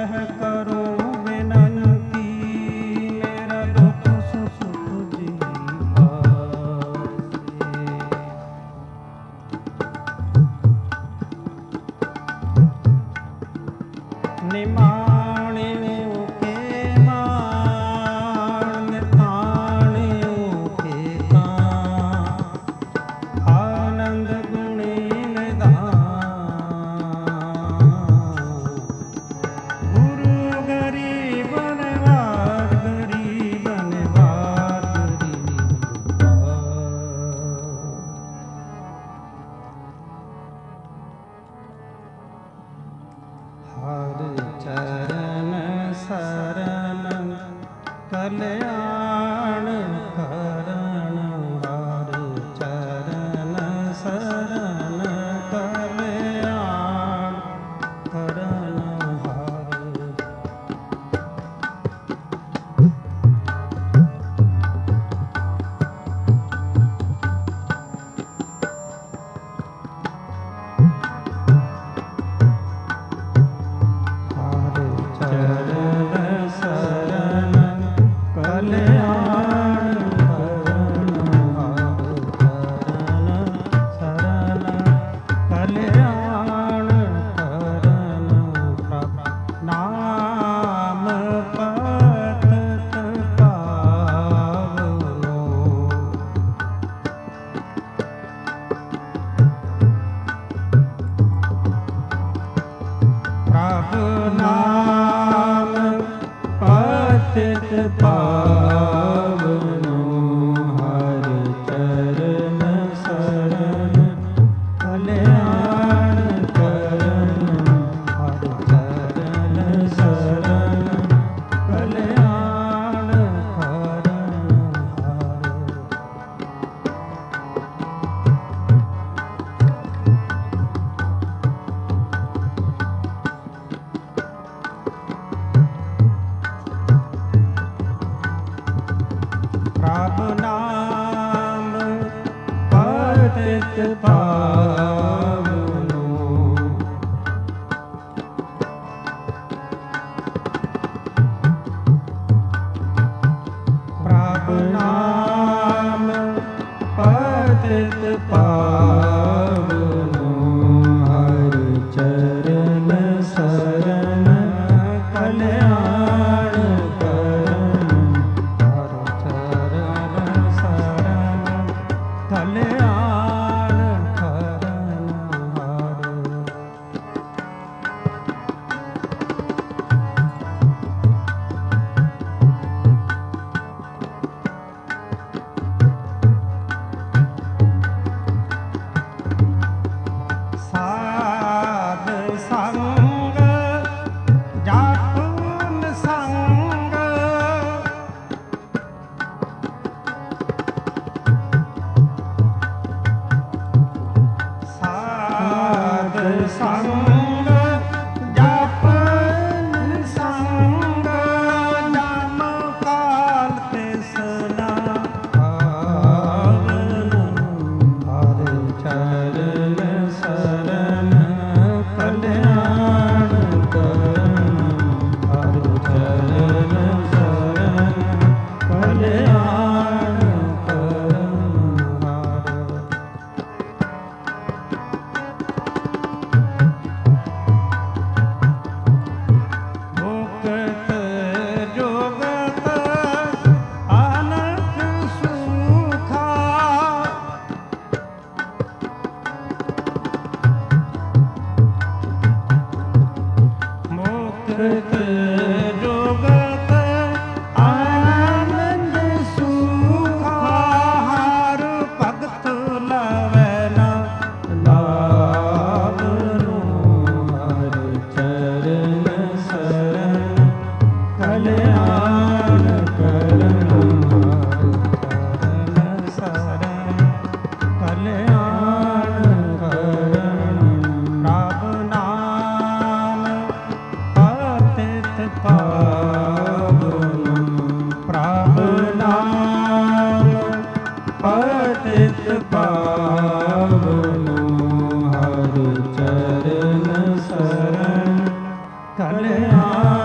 कह करो बिनती, मेरा दुख सुख जी पासे। निमाणियों के मान, निताणियों के तान, आनंद गुणी निधान। गुरु गरीब नवार, गरीब नवार, गरीब हर चरण शरण कल्याण करण, हर चरण शरण कल्याण करण हर। पावनो हर चरण शरण कल्याण करण, हर चरण शरण कल्याण करण हर। प्रभु नाम पतित पावनो, प्रभु नाम पतित पावनो, हर चरण शरण कल्याण करण, हर चरण शरण कल्याण करण हर। साध संग जातुन संग, साध संग जातुन संग, जम काल तृष्णा पावनो, हर चरण शरण कल्याण करण, हर चरण शरण कल्याण करण हर। मुक्त जोगत अनंत सुखा, मुक्त जोगत आनंद सुखा, हर भगत लवै न लावनो, हर चरण शरण कल्याण करण, हर चरण शरण कल्याण करण। प्रभु नाम पतित पावनो, प्रभु नाम पतित पावनो, हर चरण शरण कल्याण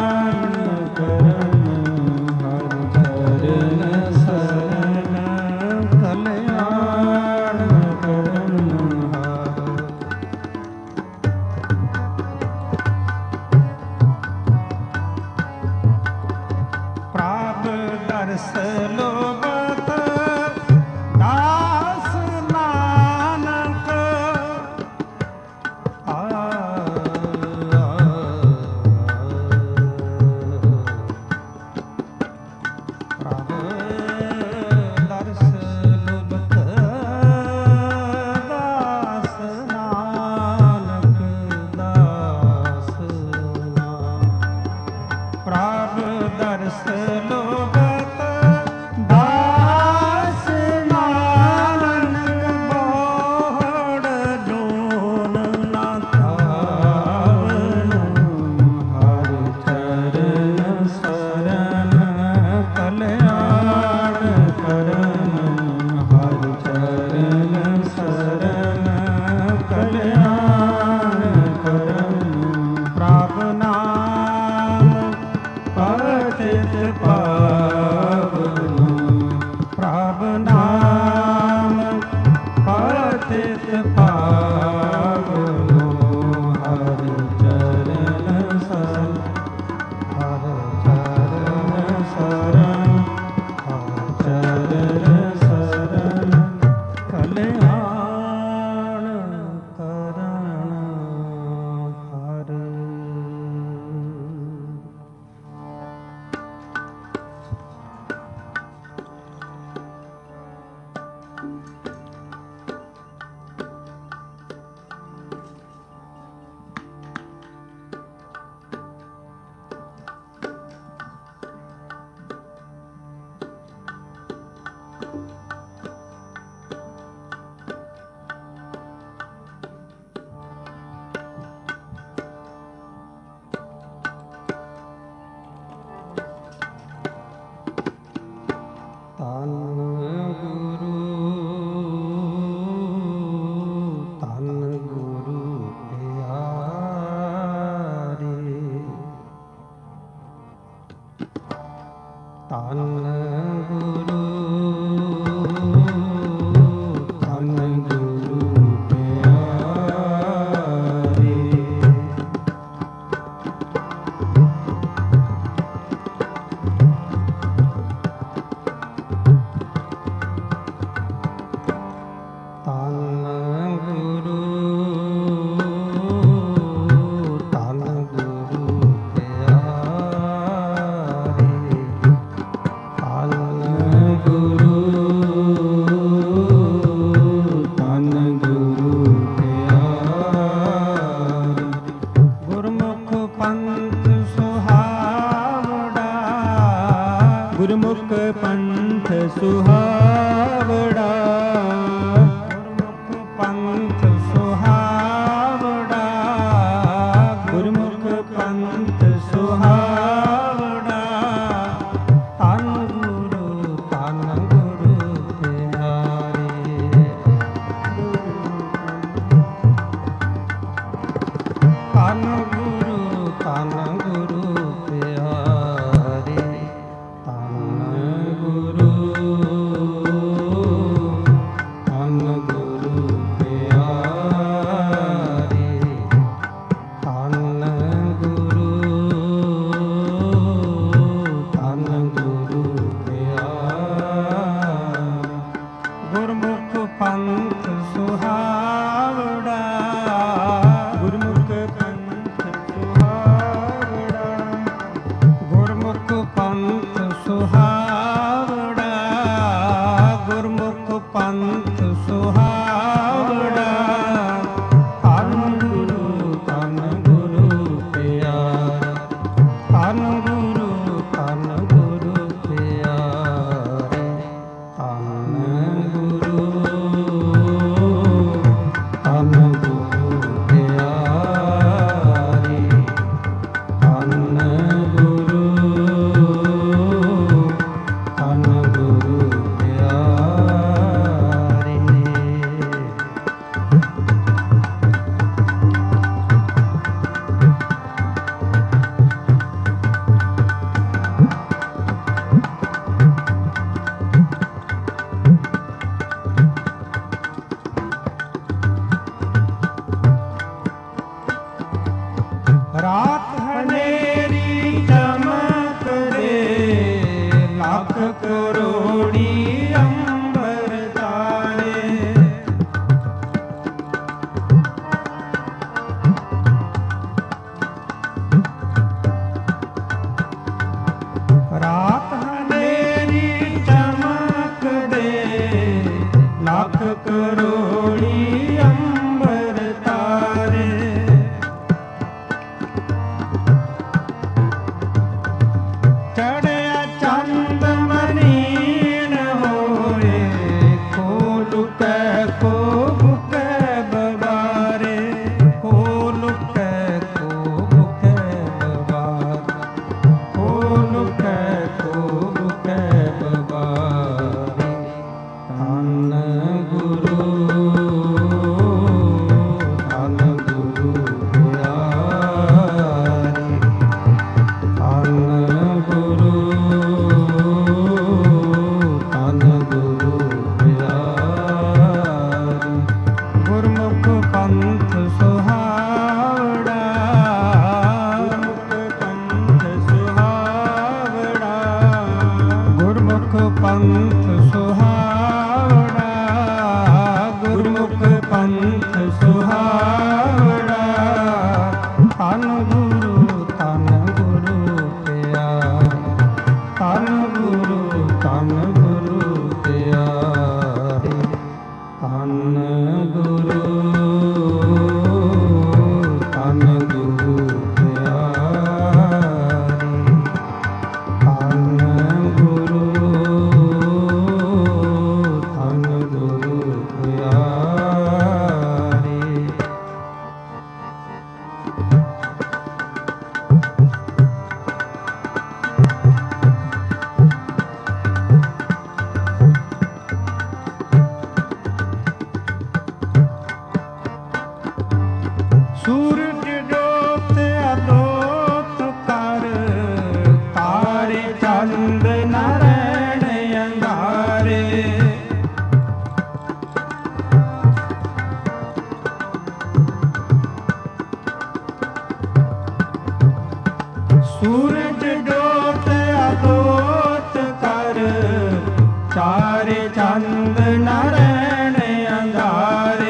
ਦਰਸ ਲੋਭਤ ਦਾਸ ਨਾਨਕ ਪ੍ਰਭ ਦਰਸ ਲੋਭਤ ਦਾਸ ਨਾਨਕ ਦਾਸ ਪ੍ਰਭ ਦਰਸ ਲੋਭਤ ਦਾਸ ਨਾਨਕ ਬੋੜ ਜੋਨ ਨਾ ਧਾਵਨ ਹਰ ਚਰਨ ਸਰਨ ਕਲਿਆਣ ਕਰਨ ਹਰ ਚਰਨ ਸਰਨ ਕਲਿਆਣ ਕਰਨ ਪ੍ਰਭ ਨਾਮ ਪਤਿਤ ਪਾਵਨ ਪ੍ਰਭ ਨਾਮ ਪਤਿਤ ਪਾਵਨ ਹਰ ਚਰਨ ਸਰਨ ਹਰ ਚਰਨ ਸਰਨ ਹਰ ਚਰਨ ਸਰਨ ਕਲਿਆਣ ਕਰਨ ਹਰ ਧੰਨ ਗੁਰੂ ਪਿਆਰੇ ਧੰਨ ਗੁਰੂ ਪਿਆਰੇ ਧੰਨ ਗੁਰੂ ਪਿਆਰੇ ਚੜਿਆ ਚੰਦ ਮਨੀਣ ਹੋਏ, ਕੋ ਲੁਕੈ ਕੋ ਬੁਕੈ ਬਵਾਰੇ, ਕੋ ਲੁਕੈ ਕੋ ਬੁਕੈ ਬਵਾਰੇ, ਕੋ ਲੁਕੈ ਕੋ ਬੁਕੈ ਬਵਾਰੇ। ਧੰਨ ਗੁਰੂ ਧੰਨ ਗੁਰੂ ਪਿਆਰੇ, ਧੰਨ ਗੁਰੂ ਧੰਨ ਗੁਰੂ ਪਿਆਰੇ। ਗੁਰਮੁਖ ਪੰਥ ਸੁਹਾਵੜਾ, ਗੁਰਮੁਖ ਪੰਥ ਸੁਹਾਵੜਾ, ਗੁਰਮੁਖ ਪੰਥ ਸੁਹਾਵੜਾ, ਗੁਰਮੁਖ ਪੰਥ ਸੁਹਾਵੜਾ। ਧੰਨ ਗੁਰੂ ਪਿਆਰੇ, ਧੰਨ ਗੁਰੂ ਪਿਆਰੇ, ਧੰਨ ਗੁਰੂ ਧੰਨ ਗੁਰੂ ਪਿਆਰੇ, ਧੰਨ ਗੁਰੂ ਧੰਨ ਗੁਰੂ ਪਿਆਰੇ। ਸੂਰਜ ਜੋਤ ਅਦੋਤ ਕਰ, ਤਾਰੇ ਚੰਦ ਨ ਰਹਿਣ ਅੰਧਾਰੇ। ਸੂਰਜ ਜੋਤ ਅਦੋਤ ਕਰ, ਤਾਰੇ ਚੰਦ ਨ ਰਹਿਣ ਅੰਧਾਰੇ।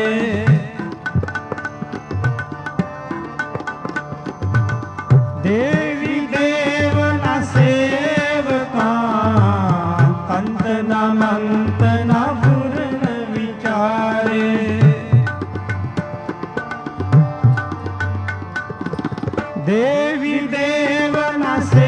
ਦੇਵੀ ਦੇਵ ਨ ਸੇਵਕਾਂ, ਤੰਤ ਨ ਮੰਤ ਨ ਫੁਰਨ ਵਿਚਾਰੇ। ਦੇਵੀ ਦੇਵ ਨ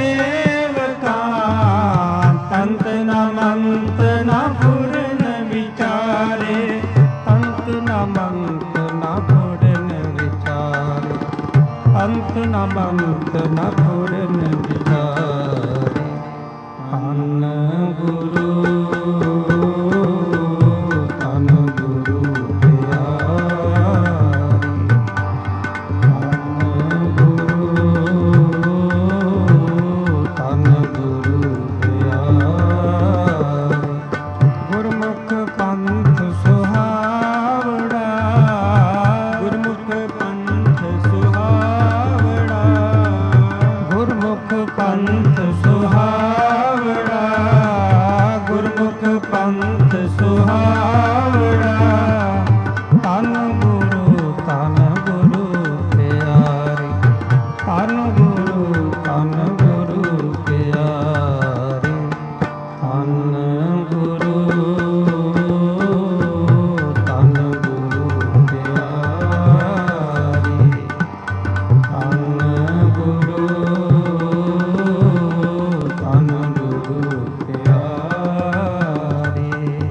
ਸੇਵਕਾਂ, ਤੰਤ ਨ ਮੰਤ ਨ ਫੁਰਨ ਵਿਚਾਰੇ। ਤੰਤ ਨ ਮੰਤ ਨ ਫੁਰਨ ਵਿਚਾਰੇ, ਅੰਤ ਨ ਮੰਤ ਨ ਫੁਰਨ ਵਿਚਾਰੇ। ਧੰਨ ਗੁਰੂ ਧੰਨ ਗੁਰੂ ਪਿਆਰੇ, ਧੰਨ ਗੁਰੂ ਧੰਨ ਗੁਰੂ ਪਿਆਰੇ। ਗੁਰਮੁਖ ਪੰਥ ਸੁਹਾਵੜਾ, ਗੁਰਮੁਖ ਪੰਥ ਸੁਹਾਵੜਾ, ਗੁਰਮੁਖ ਪੰਥ ਸੁਹਾਵੜਾ, ਗੁਰਮੁਖ ਪੰਥ ਸੁਹਾਵੜਾ। ਧੰਨ ਗੁਰੂ ਪਿਆਰੇ, ਧੰਨ ਗੁਰੂ ਪਿਆਰੇ, ਧੰਨ ਗੁਰੂ ਧੰਨ ਗੁਰੂ ਪਿਆਰੇ, ਧੰਨ ਗੁਰੂ ਧੰਨ ਗੁਰੂ ਪਿਆਰੇ।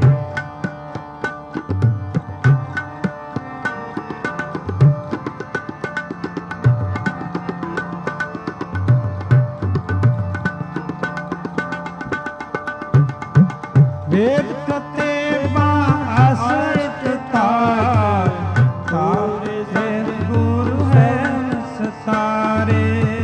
ਵੇਦ ਕਤੇ ਬਾਸਤ ਤਾਰ, ਤਾਰੇ ਸਿਰ ਗੁਰੂ ਹੈ ਸਤਾਰੇ।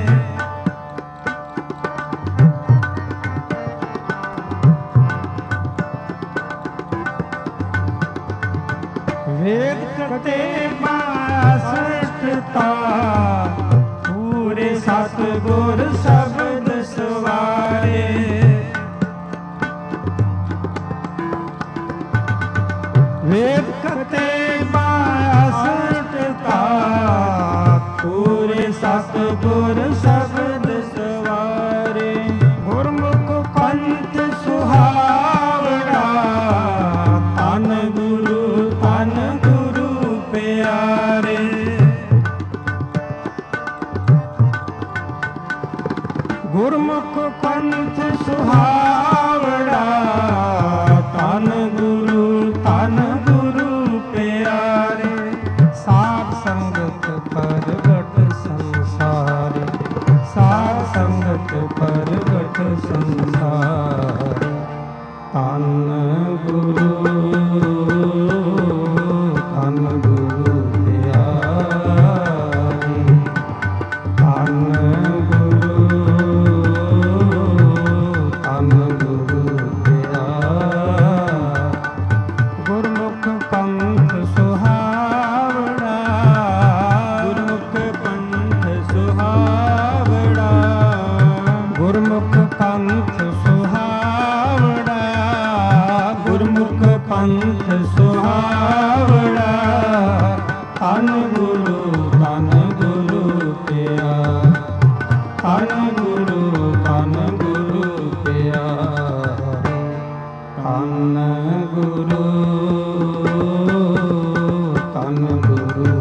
ਵੇਦ ਕਤੇ ਬਾਸਤ ਤਾਰ, ਪੂਰੇ ਸਤ ਗੁਰ ਸ਼ਬਦ ਸਵਾਰੇ। ਵੇਦ ਕਤੇ ਬਾਸਟ ਤਾਰ, ਪੂਰੇ ਸਤ ਗੁਰ ਸ਼ਬਦ ਸਵਾਰੇ। ਗੁਰਮੁਖ ਪੰਥ ਸੁਹਾਵੜਾ, ਧੰਨ ਗੁਰੂ ਪਿਆਰੇ। ਗੁਰਮੁਖ ਪੰਥ ਸੁਹਾਵੜਾ, ਧੰਨ ਗੁਰੂ ਪਿਆਰੇ। ਸਾਧ ਸੰਗਤ ਪ੍ਰਗਟ ਸੰਸਾਰੇ, ਸਾਧ ਸੰਗਤ ਪ੍ਰਗਟ ਸੰਸਾਰੇ। ਧੰਨ ਗੁਰੂ ਪੰਥ ਸੁਹਾਵੜਾ, ਧੰਨ ਗੁਰੂ ਪਿਆਰੇ। ਧੰਨ ਗੁਰੂ ਪਿਆਰੇ। ਧੰਨ ਗੁਰੂ ਪਿਆਰੇ। ਧੰਨ ਗੁਰੂ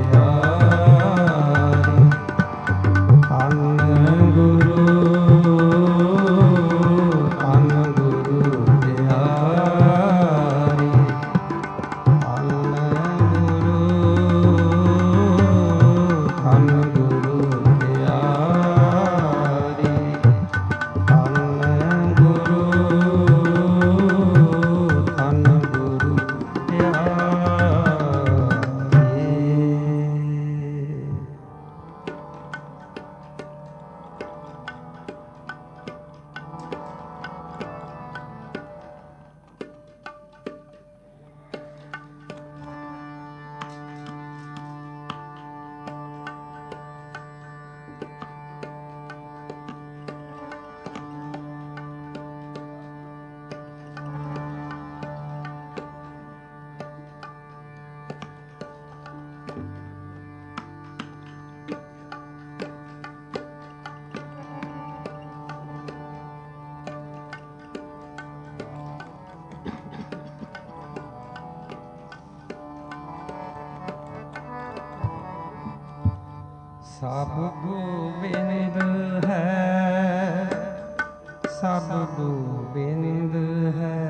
ਸਭ ਗੋਬਿੰਦ ਹੈ, ਸਭ ਗੋਬਿੰਦ ਹੈ,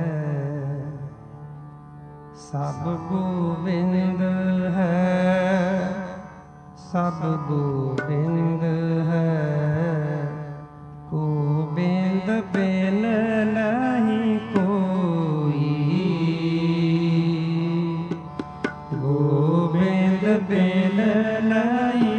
ਸਭ ਗੋਬਿੰਦ ਹੈ, ਸਭ ਗੋਬਿੰਦ ਹੈ। ਗੋਬਿੰਦ ਬਿਨ ਨਹੀਂ ਕੋਈ, ਗੋਬਿੰਦ ਬਿਨ ਨਹੀਂ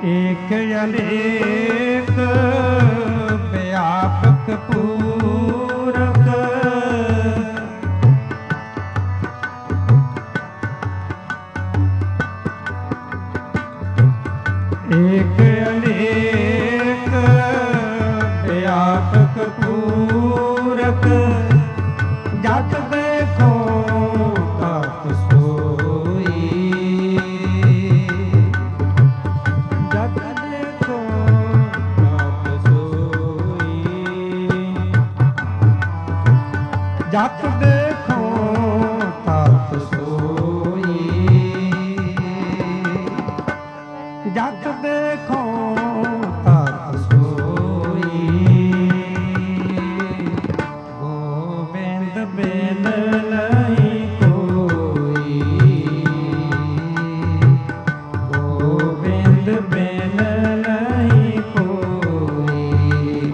ਏਕ ਅਨੇਕ ਵਿਆਪਕ ਪੂਰਕ ਏਕ ਅਨੇਕ ਵਿਆਪਕ ਪੂਰਕ ਜਤ ਦੇਖੋ ਤਤ ਸੋਈ ਜਤ ਦੇਖੋ ਤਤ ਸੋਈ ਜਤ ਦੇਖੋ ਤਤ ਸੋਈ ਜਤ ਦੇਖੋ ਤਤ ਸੋਈ ਗੋਬਿੰਦ ਬਿਨ ਨਹੀਂ ਕੋਈ ਗੋਬਿੰਦ ਬਿਨ ਨਹੀਂ ਕੋਈ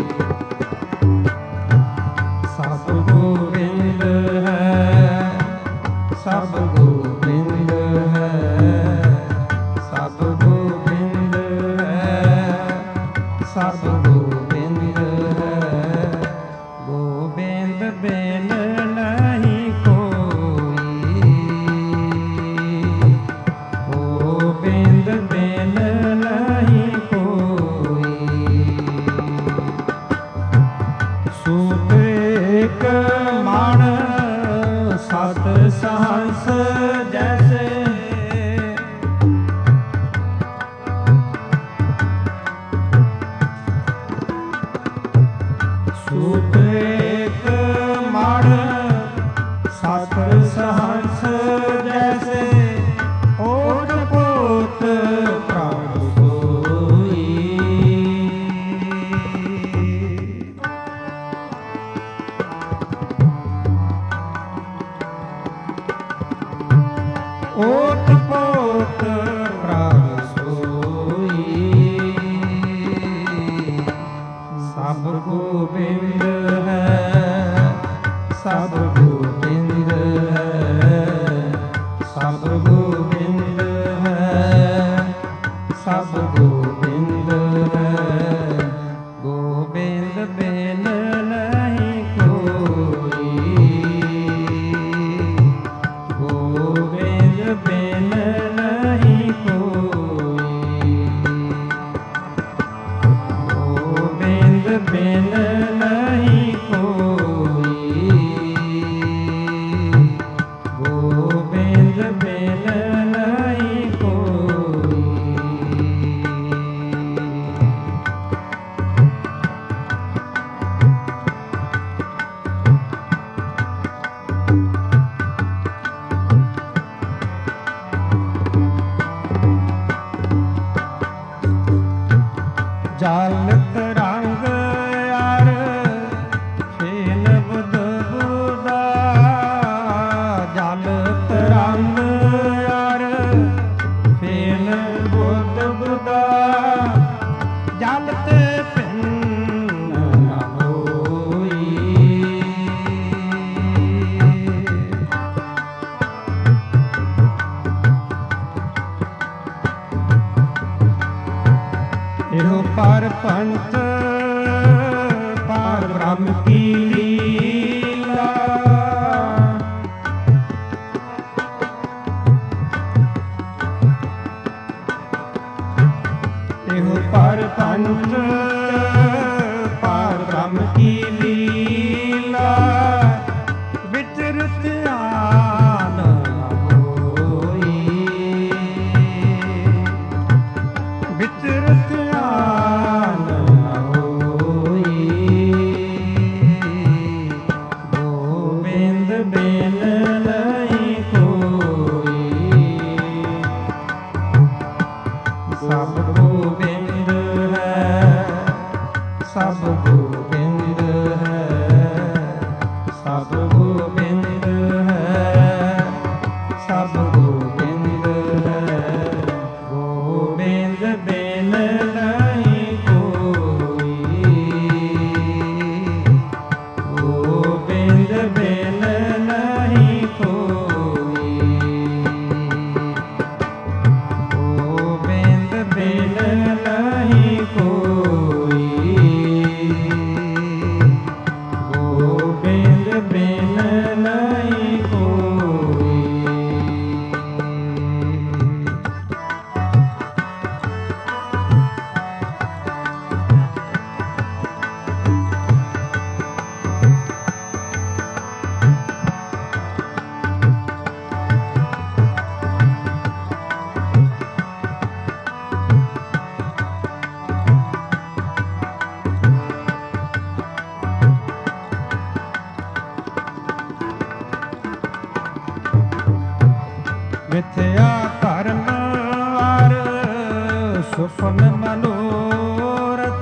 ਸਭ ਗੋਬਿੰਦ ਹੈ ਸਭ ਗੋਬਿੰਦ ਹੈ ਸਭ ਗੋਬਿੰਦ ਹੈ ਸਭ ਗੋਬਿੰਦ ਹੈ ਗੋਬਿੰਦ ਬਿਨ ਨਹੀਂ ਕੋਈ ਗੋਬਿੰਦ ਬਿਨ ਨਹੀਂ ਕੋਈ ਸੂਤ ਏਕ ਮਣ ਸਤ ਸਹੰਸ ਜੈਸੇ ਸੂਤ ਏਕ ਮਣ ਸਤ ਸਹੰਸ ਜੈਸੇ ਓਟ ਪੋਤ ਪ੍ਰਭ ਸੋਈ ਓਟ ਪੋਤ ਪ੍ਰਭ ਸੋਈ ਸਭ ਗੋਬਿੰਦ ਹੈ ਸਭ ਗੋਬਿੰਦ ਹੈ ਸਭ ਗੋਬਿੰਦ ਹੈ ਸਭ ਗੋਬਿੰਦ ਹੈ ਗੋਬਿੰਦ ਬਿਨ ਨਹੀਂ ਕੋਈ ਗੋਬਿੰਦ ਬਿਨ ਨਹੀਂ ਕੋਈ ਗੋਬਿੰਦ ਬਿਨ ਨਹੀਂ ਕੋਈ ਗੋਬਿੰਦ ਬਿਨ ਨਹੀਂ ਕੋਈ ਜਲ ਤਰੰਗ ਅਰ ਫੇਨ ਬੁੱਧ ਬੁਦਾ ਜਲ ਤਰੰਗ ਅਰ ਫੇਨ ਬੁੱਧ ਬੁਦਾ ਜਲ ਤੇ ਭਿੰਨ ਨ ਹੋਈ ਇਹੋ ਪਰ ਪੰਥ ਪਾਰ ਬ੍ਰਹਮ ਕੀ ਲੀਲਾ ਇਹੋ ਪਰ ਪੰਥ ਪਾਰ ਬ੍ਰਹਮ ਕੀ ਲੀਲਾ ਵਿਚਰਤ ਆਨ ਹੋਈ ਵਿਚਰਤ ਆਨ ਹੋਈ ਗੋਬਿੰਦ ਬਿਨ ਨਹੀਂ ਕੋਈ ਸਭ ਗੋਬਿੰਦ ਹੈ ਸਭ ਗੋਬਿੰਦ ਹੈ ਸਭ ਗੋਬਿੰਦ ਹੈ ਸਭ ਗੋਬਿੰਦ ਹੈ ਗੋਬਿੰਦ ਬਿਨ ਨਹੀਂ ਕੋਈ ਗੋਬਿੰਦ ਬਿਨ ਨਹੀਂ ਕੋਈ ਗੋਬਿੰਦ ਬਿਨ ਮਨੋਰਥ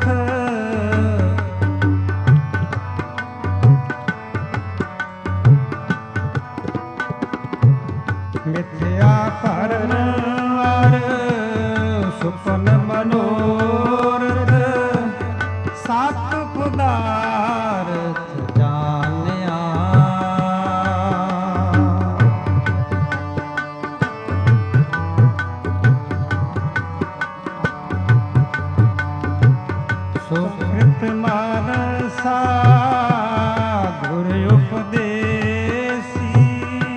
ਮਿਥਿਆ ਭਰਨ ਅਰ ਸੁਪਨ ਮਨੋਰਥ ਸਤ ਪਦਾਰਥ ਜਾਣਿਆ ਸੁਕ੍ਰਿਤ ਮਾਨਸਾ ਗੁਰ ਉਪਦੇਸੀ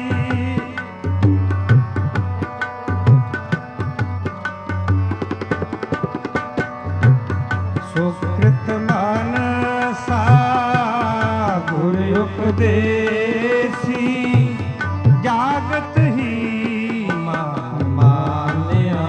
ਸੁਕ੍ਰਿਤ ਮਾਨਸਾ ਗੁਰ ਉਪਦੇਸੀ ਜਾਗਤ ਹੀ ਮਾਨ ਮਾਨਿਆ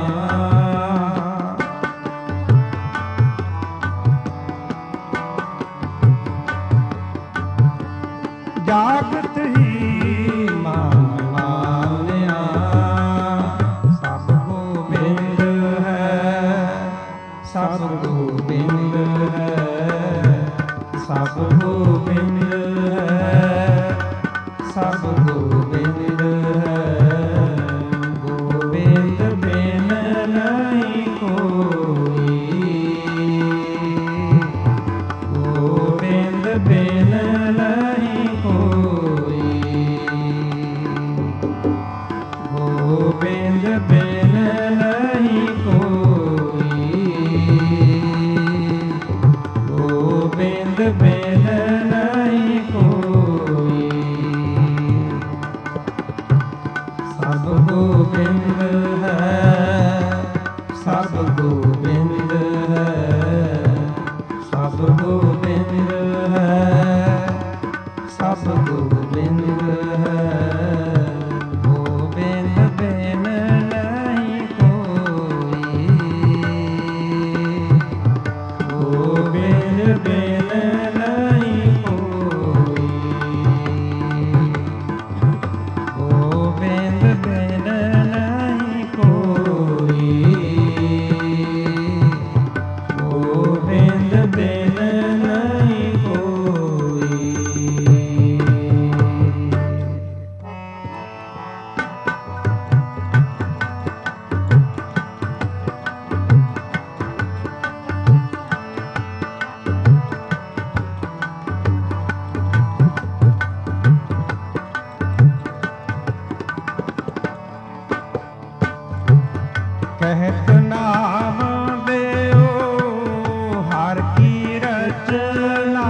ਜਾਗਤ ਹੀ ਮਾਨ ਮਾਨਿਆ ਸਭ ਗੋਬਿੰਦ ਹੈ ਸਭ ਗੋਬਿੰਦ ਹੈ ਸਭ ਗੋਬਿੰਦ ਹੈ ਸਭ ਗੋਬਿੰਦ ਹੈ ਗੋਬਿੰਦ ਬਿਨ ਨਹੀਂ ਕੋਈ ਗੋਬਿੰਦ ਬਿਨ ਨਹੀਂ ਗੋਬਿੰਦ ਬਿਨ ਨਹੀਂ ਕੋਈ ਗੋਬਿੰਦ ਬਿਨ ਨਹੀਂ ਕੋਈ ਸਭ ਗੋਬਿੰਦ ਹੈ ਸਭ ਗੋਬਿੰਦ ਹੈ ਸਭ ਗੋਬਿੰਦ ਹੈ ਸਭ ਗੋਬਿੰਦ ਹੈ ਗੋਬਿੰਦ ਬਿਨ ਨਹੀਂ ਕੋਈ ਗੋਬਿੰਦ ਬਿਨ ਨਹੀਂ ਕੋਈ ਗੋਬਿੰਦ ਬਿਨ ਨਹੀਂ ਕੋਈ ਗੋਬਿੰਦ ਬਿਨ ਨਹੀਂ ਕੋਈ ਕਹਿਤ ਨਾਮ ਦਿਓ ਹਰ ਕੀ ਰਚਨਾ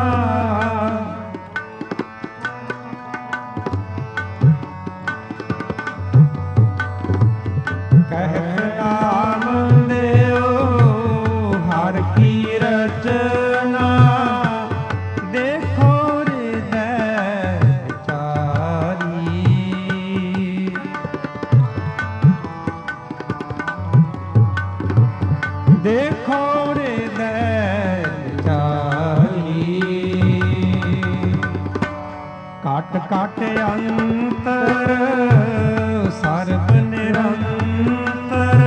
ਕਹਿਤ ਨਾਮ ਦਿਓ ਹਰ ਕੀ ਰਚਨਾ ਦੇਖੋ ਹਿਰਦੈ ਵਿਚਾਰੀ ਦੇਖੋ ਹਿਰਦੈ ਵਿਚਾਰੀ ਘਟ ਘਟ ਅੰਤਰ ਸਰਬ ਨਿਰੰਤਰ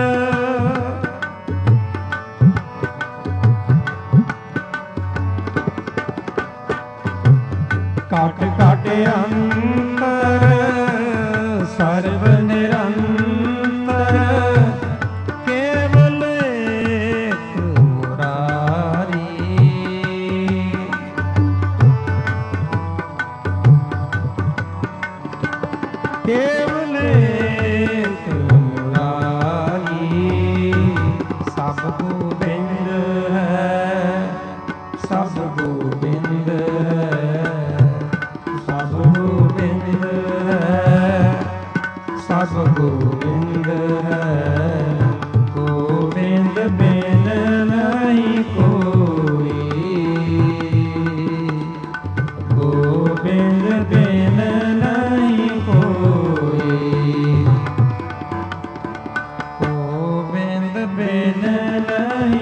ਘਟ ਘਟ ਅੰਤਰ ਸਰਬ ਨਿਰੰਤਰ ਕੇਵਲ ਏਕ ਮੁਰਾਰੀ ਕੇਵਲ ਏਕ ਮੁਰਾਰੀ ਸਭ ਗੋਬਿੰਦ ਹੈ ਸਭ ਗੋਬਿੰਦ ਹੈ ਸਭ ਗੋਬਿੰਦ ਹੈ ਸਭ ਗੋਬਿੰਦ ਹੈ ਗੋਬਿੰਦ ਬਿਨ ਨਹੀਂ ਕੋਈ ਗੋਬਿੰਦ ਬਿਨ ਨਹੀਂ ਕੋਈ ਗੋਬਿੰਦ ਬਿਨ ਨਹੀਂ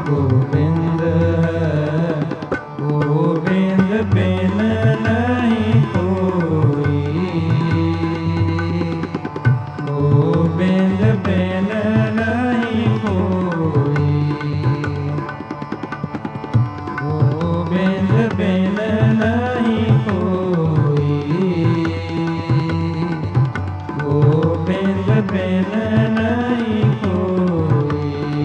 ਗੋਬਿੰਦ ਹੈ, ਗੋਬਿੰਦ ਬਿਨ ਨਹੀਂ ਕੋਈ, ਗੋਬਿੰਦ ਬਿਨ ਨਹੀਂ ਕੋਈ, ਗੋਬਿੰਦ ਬਿਨ ਨਹੀਂ ਕੋਈ, ਗੋਬਿੰਦ ਬਿਨ ਨਹੀਂ ਕੋਈ,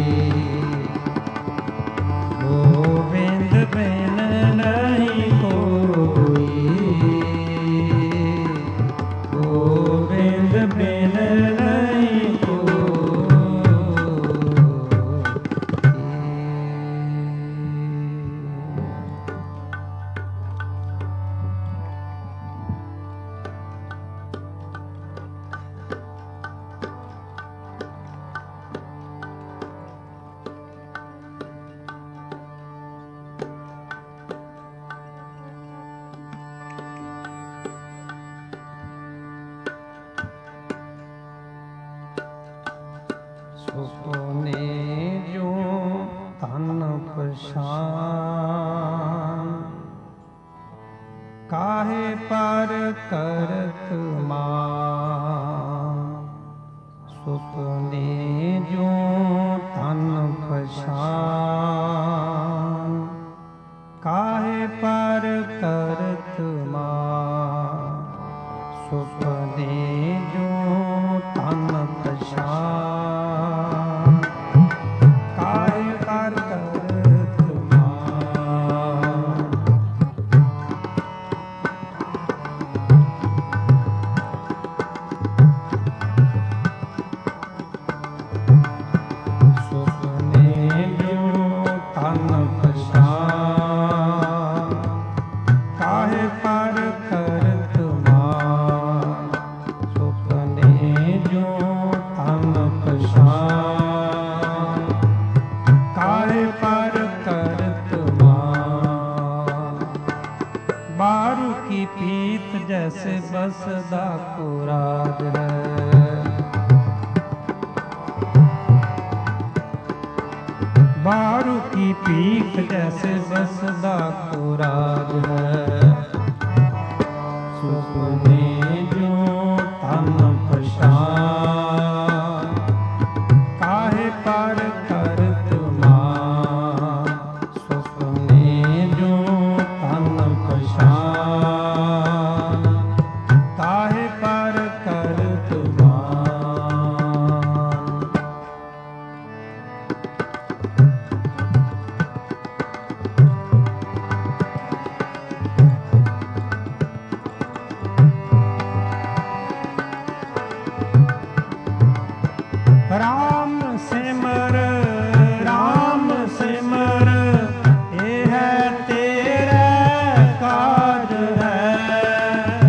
ਗੋਬਿੰਦ ਬਿਨ ਨਹੀਂ ਕੋਈ, ਗੋਬਿੰਦ ਬਿਨ ਨਹੀਂ ਸੁਪਨੇ ਜੋ ਤਨ ਪਛਾਨ, ਕਾਹੇ ਪਰ ਕਰਤ ਮਾਨ, ਸੁਪਨੇ ਜੋ ਤਨ ਪਛਾਨ, ਕਾਹੇ ਪਰ ਕਰਤ ਮਾਨ, ਸੁਪਨੇ ਜੋ ਤਨ ਪਛਾਨ, ਕਾਹੇ ਪਰ ਕਰਤ ਮਾਨ, ਸੁਪਨੇ ਜੋ ਤਨ ਪਛਾਨ, ਕਾਹੇ ਪਰ ਕਰਤ ਮਾਨ, ਸੁਪਨੇ ਜੋ ਤਨ ਪਛਾਨ, ਕਾਹੇ ਪਰ ਕਰਤ ਮਾਨ, ਬਾਰੂ ਕੀ ਪੀਤ ਜੈਸੇ ਬਸਦਾ ਕੋ ਰਾਜ ਹੈ, बारू की पीठ जैसे बसदा को राज है, सुपने जो तन पछान, काहे पर करत मान, सुपने जो तन पछान, काहे पर करत मान, राम सिमर राम सिमर ये है तेरा काज है,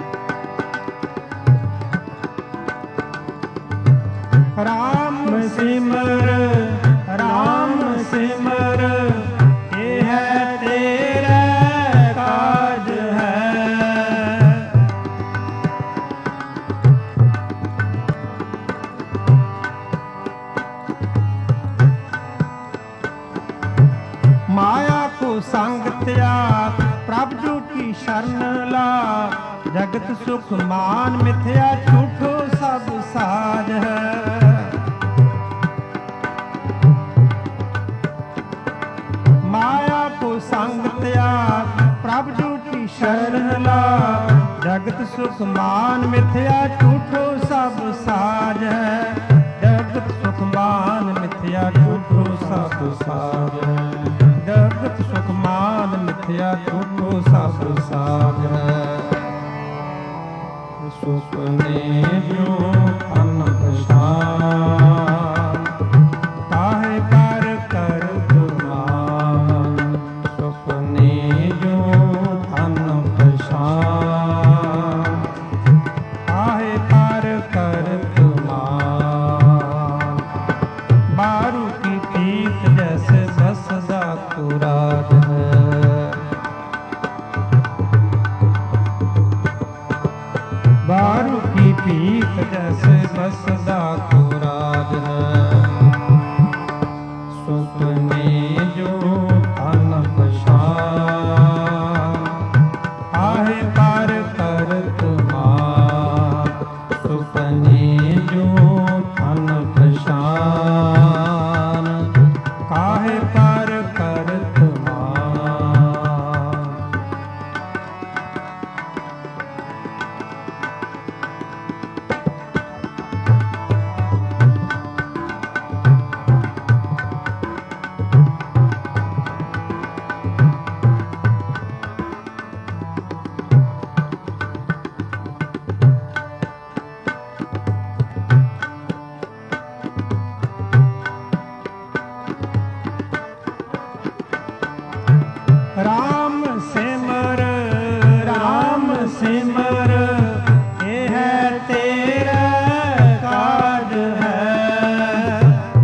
राम सिमर ये है तेरा काज है, माया को संग त्याग प्रभु की शरण ला, जगत सुख मान मिथ्या झूठो सब साज है, माया को संग त्याग प्रभु की शरण ला, जगत सुख मान मिथ्या झूठो सब साज है, जगत सुख मान मिथ्या झूठो सब साज है, जगत सुख मान मिथ्या झूठो सब साज है, सुपने जो तन पछान, काहे पर करत मान, सुपने जो तन पछान, काहे पर करत मान, बारू की पीत जैसे बसदा को राज है, बारू की पीत जैसे बसदा को राज है, सुपने ਸੁਪਨੇ ਜੋ ਤਨ ਪਛਾਨ, ਕਾਹੇ ਪਰ ਕਰਤ ਮਾਨ। ਰਾਮ ਸਿਮਰ ਰਾਮ ਸਿਮਰ, ਇਹ ਹੈ ਤੇਰਾ ਕਾਜ ਹੈ।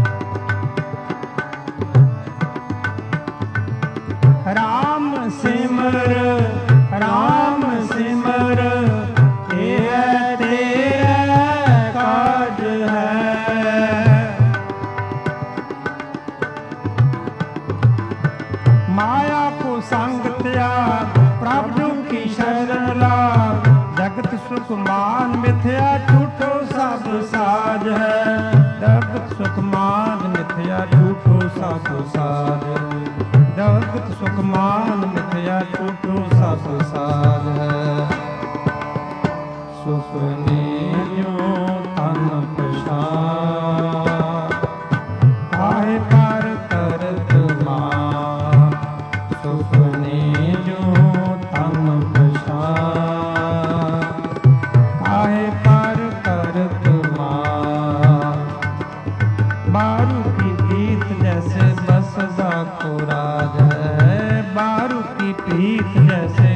ਰਾਮ ਸਿਮਰ ਰਾਮ ਸਿਮਰ, ਇਹ ਹੈ ਤੇਰਾ ਕਾਜ ਹੈ। माया को संग त्याग, प्रभु की शरण लाग। जगत सुख मान मिथ्या, झूठो सब साज है। जगत सुख मान मिथ्या, झूठो सब साज है। जगत सुख मान मिथ्या, झूठो सब साज है। सुपने जो तन पछान, काहे पर करत मान। सुपने जो तन पछान, काहे पर करत मान। बारू की प्रीत जैसे बसदा को राज है। बारू की प्रीत जैसे,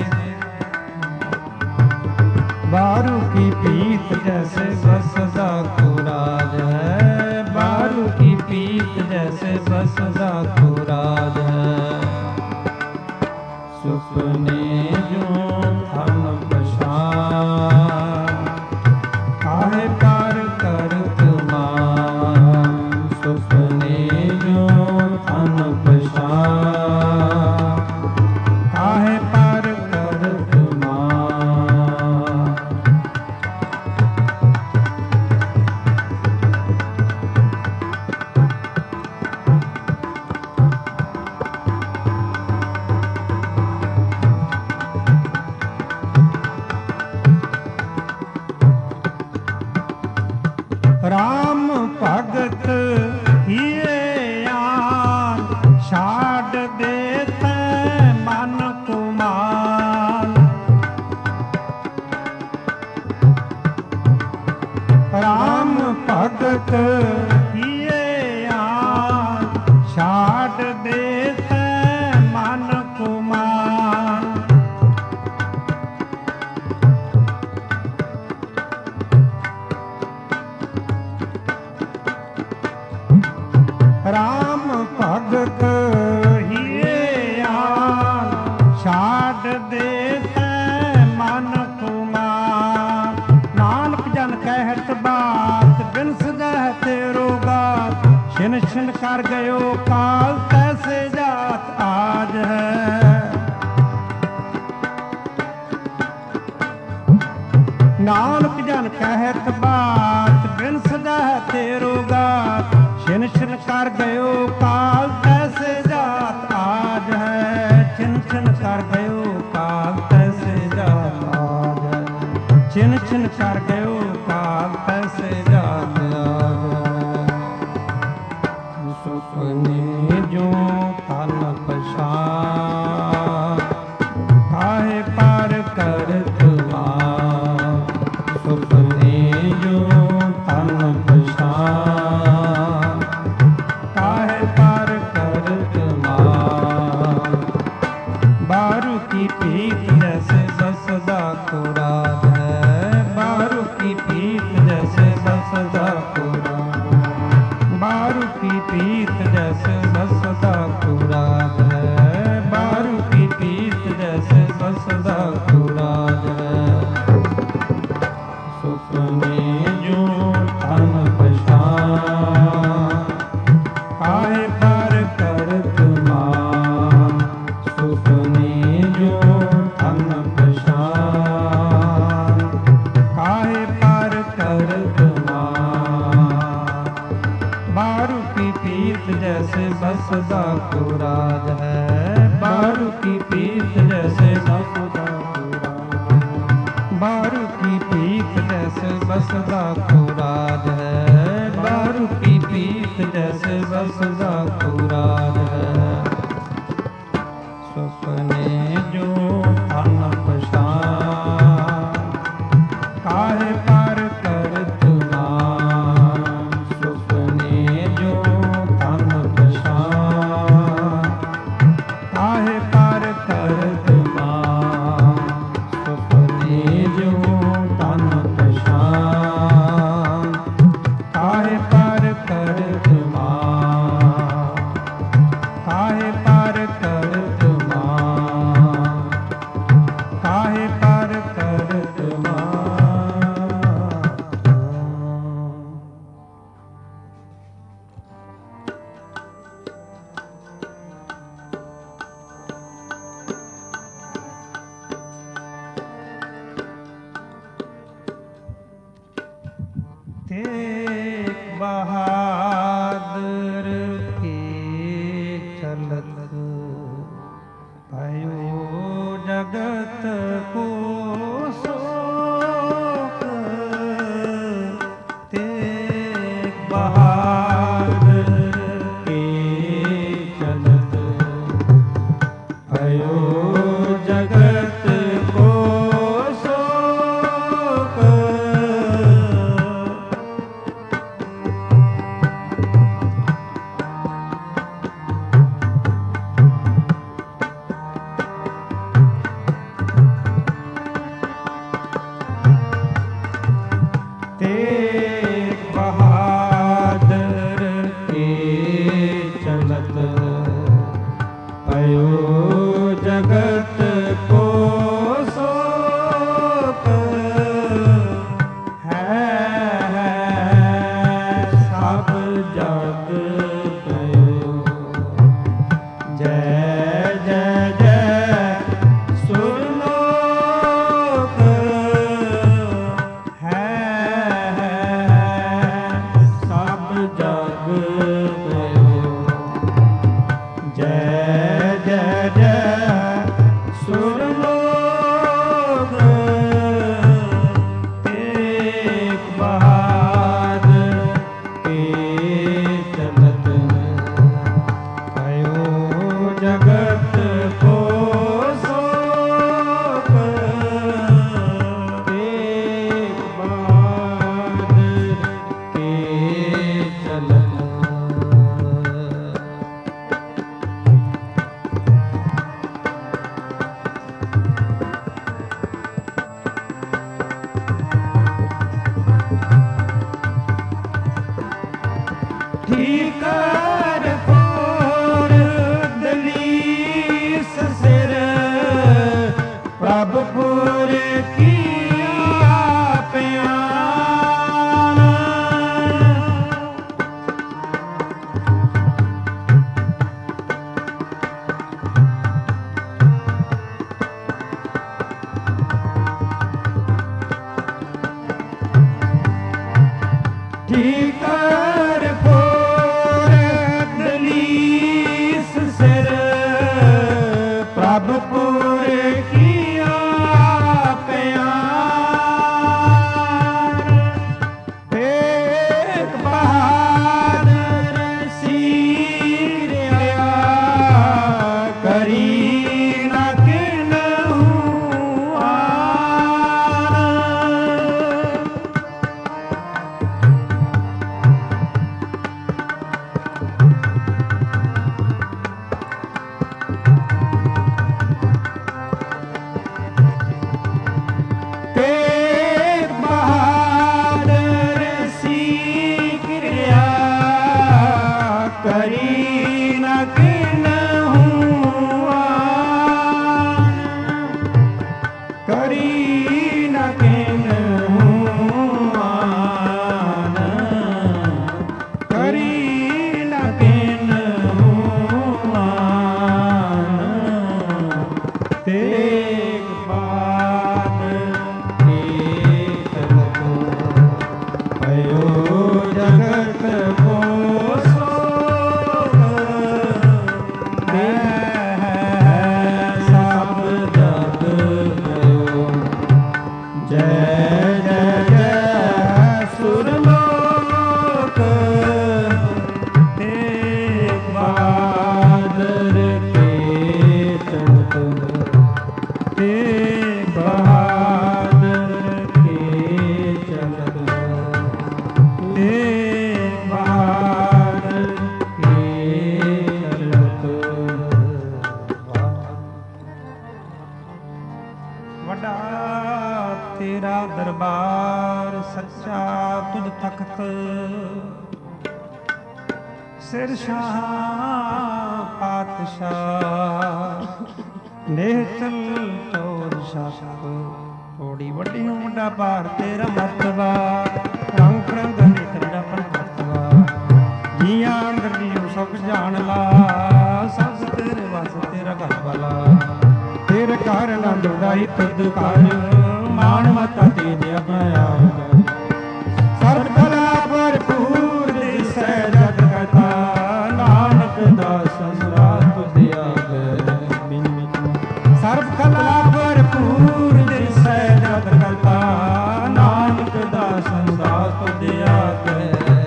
बारू की प्रीत जैसे बसदा को राज है। बारू की प्रीत जैसे बसदा को राज है। सुपने जो तन पछान, काहे पर करत मान। सुपने जो तन पछान, काहे पर करत मान। राम भगत हिए आन, छाड़ देते मन कुमान। राम भगत हिए आन, छाड़ देते मन कुमान। राम भगत हिए आन, छाड़ देते मन कुमार। नानक जन कहत बात, बिन सजह तेरो गात। छिन छिन कर गयो काल, तैसे जात आज है। नानक जन कहत बात, बिन सजह तेरो गात। छिन छिन कर गयो काल, तैसे जात आज है। छिन छिन कर गयो काल, तैसे जात आज है। छिन छिन कर गयो काल, तैसे जात आज है। सुपने जो तन पछान, काहे पर करत मान। सुपने जो तन पछान, काहे पर करत मान। बारू की पीत जैसे बसदा को राज है। बारू की पीत जैसे बसदा को राज है। बारू की पीत जैसे बसदा को राज है। बारू की पीत जैसे बसदा को राज है। सुपने जो तन पछान, काहे पर करत मान। सुपने जो तन पछान, काहे पर करत बसदा को राज है। बारू की पीठ जैसे बसदा को राज, बारू की पीठ जैसे बसदा को राज है। बारू की पीठ जैसे बसदा को राज है। सपने जो तन पछान, काहे पर करत मान। सपने जो तन पछान, काहे पर करत मान। सपने जो तन पछान, काहे पर करत मान। काहे पर करत मान, काहे पर करत मान। तेग बहादुर के चलत भयो जगत को शोक। तेग बहादुर के चलत भयो जगत को शोक। तेग बहादुर के चलत भयो जगत को शोक। है सब जग भयो जय जय जय सुरलोक। सब जग भयो जय जय जय सुरलोक। तेग बहादुर के चलत भयो जगत को शोक। तेग बहादुर के चलत ठीकर फोर दलीस सिर प्रभुपुर किया प्यान। ठीकर फोर दलीस सिर प्रभुपुर किया प्यान। तेग बहादुर सीरिया करी न किन्हू आन। तेग बहादुर सीरिया करी न किन्हू आन। करी न किन्हू आन। करी न किन्हू आन। तेग बहादुर के चलत भयो जगत को शोक। ਤਖਤ ਸਿਰ ਸ਼ਾਹ ਪਾਤਸ਼ਾਹ ਨੇਤਲ ਚੋਰ ਸ਼ਾਹ ਥੋੜੀ ਵੱਡੀ ਨੂੰ ਵੱਡਾ ਭਾਰ ਤੇਰਾ ਮਰਤਬਾ ਰੰਗ ਰੰਗ ਦੇ ਤੇਰਾ ਪਰਤਵਾ ਜੀਆਂ ਅੰਦਰ ਜੀਉ ਸੁਖ ਜਾਣ ਲਾ ਸਭ ਤੇਰੇ ਵਸ ਤੇਰਾ ਘਰ ਵਾਲਾ ਤੇਰੇ ਘਰ ਆਨੰਦ ਉਡਾਈ ਤੁਧ ਕਰ ਮਾਣ ਮਤਾ ਤੇਰੇ ਆਪਣਾ ਸਰਬ ਕਲਾ ਭਰਪੂਰ ਦਿਸੈ ਜਗ ਕਥਾ ਨਾਨਕ ਦਾਸ ਸਦਾ ਤੁਧ ਆਗੇ ਸਰਬ ਕਲਾ ਭਰਪੂਰ ਦਿਸੈ ਜਗ ਕਥਾ ਨਾਨਕ ਦਾਸ ਸਦਾ ਤੁਧ ਆਗੇ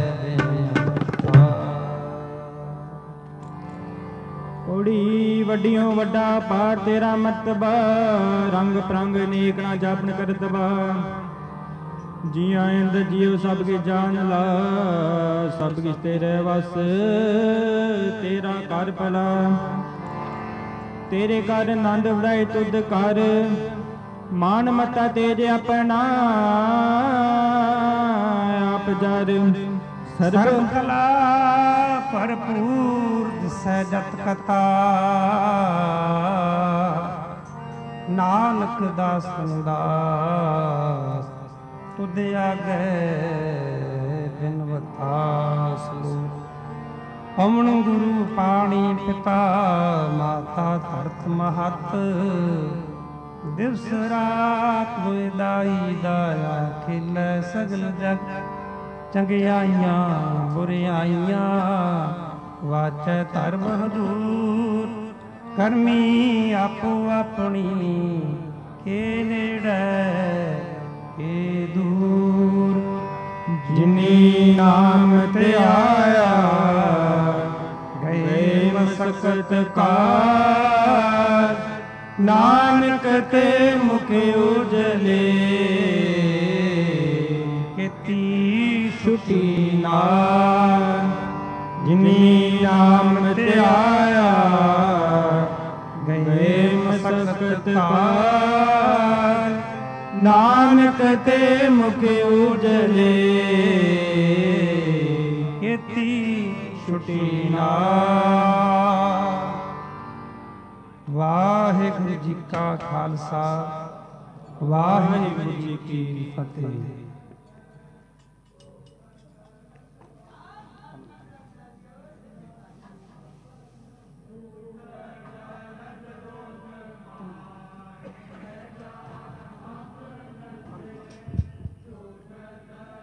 ਓੜੀ ਵੱਡੀਆਂ ਵੱਡਾ ਪਾਰ ਤੇਰਾ ਮਤਬਾ ਰੰਗ ਪ੍ਰੰਗ ਨੇਕ ਨਾ ਜਾਪਨ ਕਰਤਬਾ ਜੀਆਂ ਇੰਦ ਜੀਉ ਸਭ ਕੀ ਜਾਣ ਲਾ ਸਭ ਕਿਛ ਤੇਰੇ ਵਸ ਤੇਰਾ ਘਰ ਭਲਾ ਤੇਰੇ ਘਰ ਆਨੰਦ ਵੜਾਏ ਤੁਧ ਕਰ ਮਾਨ ਮਤਾ ਤੇਰੇ ਆਪਣਾ ਆਪ ਜਰ ਸਰਬ ਕਲਾ ਭਰਪੂਰ ਦਿਸੈ ਜਤ ਕਥਾ ਨਾਨਕ ਦਾਸ ਦਾਸ ਤੁਧ ਆਗੇ ਬਿਨਵਤਾ ਸਲੋਕ ਪਵਨ ਗੁਰੂ ਪਾਣੀ ਪਿਤਾ ਮਾਤਾ ਧਰਤ ਮਹਤ ਦਿਵਸ ਰਾਤ ਹੋਏ ਦਾਈ ਦਾਇਆ ਖਿਲੈ ਸਗਲ ਜਗ ਚੰਗਿਆਈਆਂ ਬੁਰਿਆਈਆਂ ਵਾਚੈ ਧਰਮ ਹਦੂਰ ਕਰਮੀ ਆਪੋ ਆਪਣੀ ਕੇ ਨੇੜੇ ਕੇ ਦੂਰ ਜਿਨੀ ਨਾਮ ਤੇ ਆਇਆ ਗਏ ਮਸਕਤ ਕਾਰ ਨਾਨਕ ਤੇ ਮੁਖ ਉਜਲੇ ਕੀਤੀ ਛੁਟੀ ਨਾਮ ਜਿਨੀ ਨਾਮ ਤੇ ਆਇਆ ਗਏ ਮਸਕਤ ਕਾਰ ਨਾਨਕ ਤੇ ਮੁਖ ਉਜਲੇ ਕੀਤੀ ਛੁਟੀ ਨਾਮ ਵਾਹਿਗੁਰੂ ਜੀ ਕਾ ਖਾਲਸਾ ਵਾਹਿਗੁਰੂ ਜੀ ਕੀ ਫਤਿਹ।